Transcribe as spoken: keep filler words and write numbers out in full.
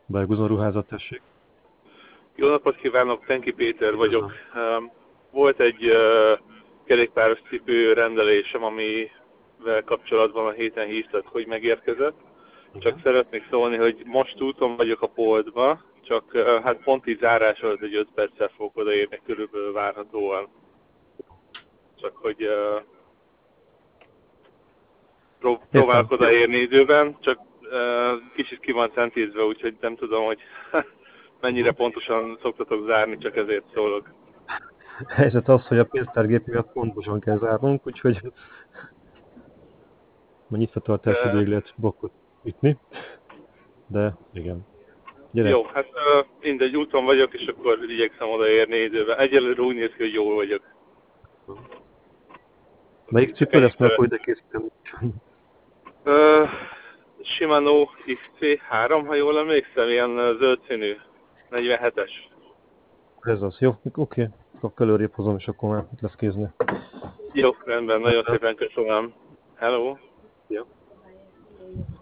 Belguzon ruházat, tessék. Jó napot kívánok, Tenki Péter vagyok. Üdvözlöm. Um, Volt egy uh, kerékpáros cipő rendelésem, amivel kapcsolatban a héten hívtak, hogy megérkezett. Csak Igen. szeretnék szólni, hogy most úton vagyok a boltba, csak uh, hát pont így zárás előtt egy öt perccel fogok odaérni körülbelül várhatóan. Csak hogy uh, pró- Értem. próbálok Jó. odaérni időben, csak uh, kicsit ki van centízve, úgyhogy nem tudom, hogy mennyire Uh-huh. pontosan szoktatok zárni, csak ezért szólok. A helyzet az, hogy a pénztárgép miatt pontosan kell zárnunk, úgyhogy a nyitvatartási Uh, időig lehet blokkot ütni, de igen. Gyere. Jó, hát uh, mindegy, úton vagyok, és akkor igyekszem odaérni időben. Egyelőre úgy néz ki, hogy jól vagyok. Melyik Csak cipő ennyit lesz, mert szeret. akkor ide készítem. Uh, Shimano iksz cé három, ha jól emlékszem, ilyen uh, zöld színű, negyvenhetes. Ez az, jó? Oké. Akkor előrébb hozom, és akkor már itt lesz kéznél. Jó, rendben, nagyon Rendben. szépen köszönöm. Hello! Ja.